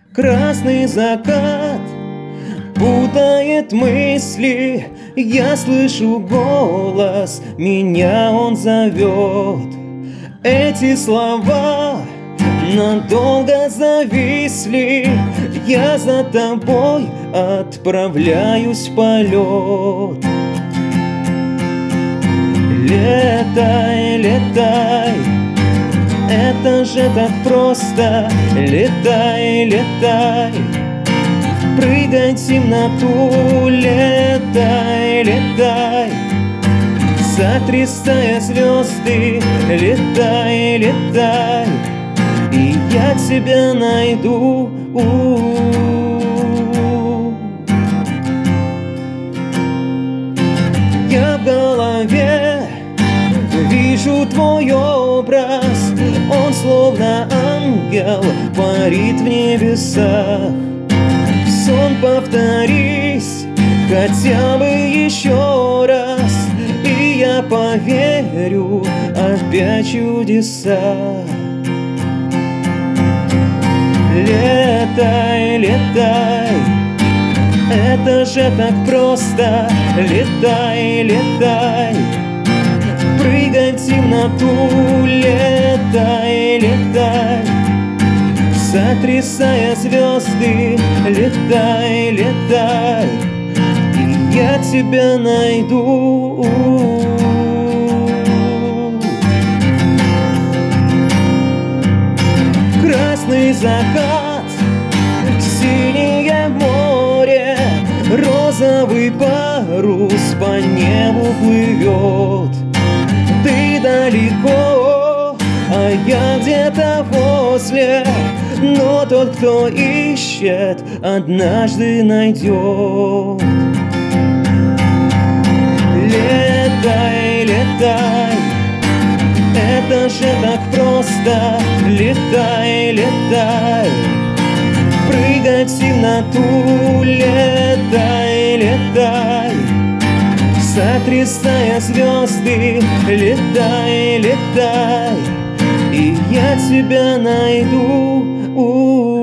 Красный закат путает мысли, я слышу голос, меня он зовет. Эти слова надолго зависли, я за тобой отправляюсь в полет. Летай, летай, это же так просто. Летай, летай, прыгай в темноту. Летай, летай, сотрясая звезды. Летай, летай, и я тебя найду. Я в голове вижу твой образ, он словно ангел парит в небесах. Сон, повторись хотя бы еще раз, и я поверю опять в чудеса. Летай, летай, это же так просто. Летай, летай, прыгай в темноту. Летай, летай, сотрясая звезды. Летай, летай, и я тебя найду. Красный закат, синее море, розовый парус по небу плывет. Ты далеко, а я где-то возле, но тот, кто ищет, однажды найдет. Летай, летай, это же так просто. Летай, летай, прыгай в темноту. Летай, летай, сотрясая звезды. Летай, летай, и я тебя найду.